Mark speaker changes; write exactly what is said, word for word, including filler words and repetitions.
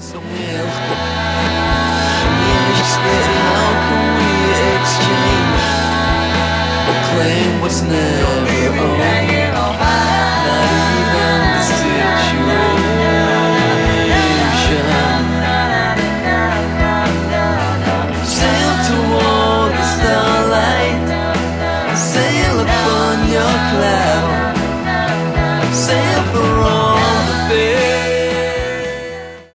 Speaker 1: So we'll how can we exchange a claim what's never owned? Not even the situation. Sail toward the starlight, sail upon your cloud.